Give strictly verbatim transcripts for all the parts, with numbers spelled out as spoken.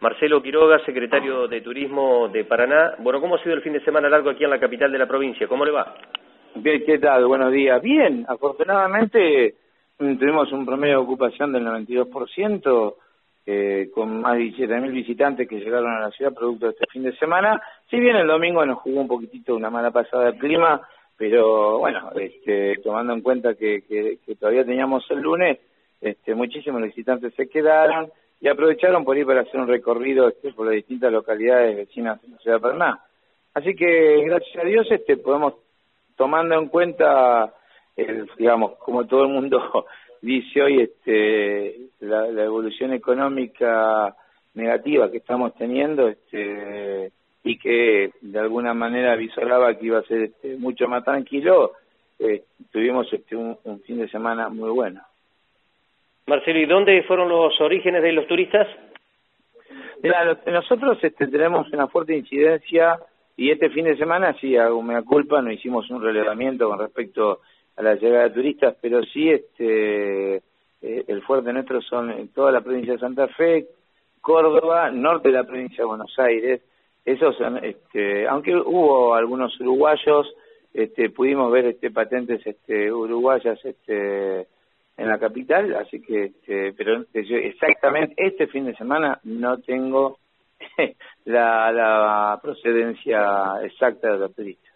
Marcelo Quiroga, secretario de Turismo de Paraná. Bueno, ¿cómo ha sido el fin de semana largo aquí en la capital de la provincia? ¿Cómo le va? Bien, ¿qué tal? Buenos días. Bien, afortunadamente tuvimos un promedio de ocupación del noventa y dos por ciento, eh, con más de diecisiete mil visitantes que llegaron a la ciudad producto de este fin de semana. Si bien el domingo nos jugó un poquitito una mala pasada de clima, pero bueno, este, tomando en cuenta que, que, que todavía teníamos el lunes, este, muchísimos visitantes se quedaron y aprovecharon por ir para hacer un recorrido este, por las distintas localidades vecinas de la ciudad de Paraná. Así que, gracias a Dios, este, podemos, tomando en cuenta, el, digamos, como todo el mundo dice hoy, este, la, la evolución económica negativa que estamos teniendo, este, y que de alguna manera visoraba que iba a ser este, mucho más tranquilo, eh, tuvimos este, un, un fin de semana muy bueno. Marcelo, ¿y dónde fueron los orígenes de los turistas? Mira, nosotros este, tenemos una fuerte incidencia y este fin de semana, sí, hago mea culpa, no hicimos un relevamiento con respecto a la llegada de turistas, pero sí este, eh, el fuerte nuestro son en toda la provincia de Santa Fe, Córdoba, norte de la provincia de Buenos Aires. Esos son, este, aunque hubo algunos uruguayos, este, pudimos ver este, patentes este, uruguayas este, en la capital, así que, este, pero exactamente este fin de semana no tengo la, la procedencia exacta de los turistas.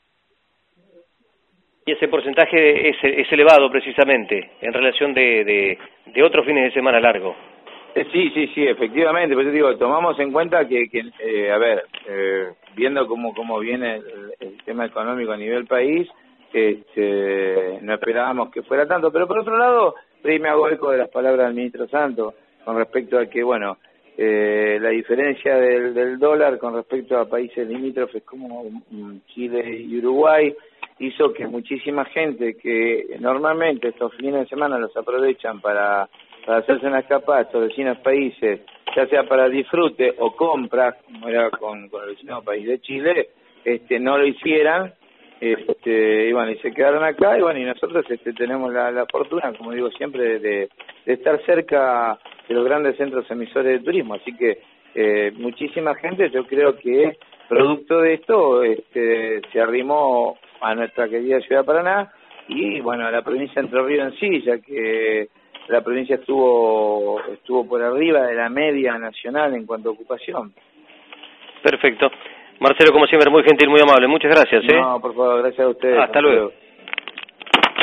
Y ese porcentaje es, es elevado precisamente en relación de, de, de otros fines de semana largo. Eh, sí, sí, sí, efectivamente, pues yo digo, tomamos en cuenta que, que eh, a ver, eh, viendo cómo, cómo viene el, el tema económico a nivel país, este, no esperábamos que fuera tanto, pero por otro lado, ahí me hago eco de las palabras del ministro Santos con respecto a que, bueno, eh, la diferencia del, del dólar con respecto a países limítrofes como Chile y Uruguay hizo que muchísima gente que normalmente estos fines de semana los aprovechan para, para hacerse una escapada a estos vecinos países, ya sea para disfrute o compras, como era con, con el vecino país de Chile, este, no lo hicieran. Este, y bueno, y se quedaron acá, y bueno, y nosotros este, tenemos la, la fortuna, como digo siempre, de, de estar cerca de los grandes centros emisores de turismo, así que eh, muchísima gente, yo creo que producto de esto este, se arrimó a nuestra querida ciudad de Paraná, y bueno, a la provincia de Entre Ríos en sí, ya que la provincia estuvo, estuvo por arriba de la media nacional en cuanto a ocupación. Perfecto. Marcelo, como siempre, muy gentil, muy amable. Muchas gracias. ¿eh? No, por favor, gracias a ustedes. Hasta luego.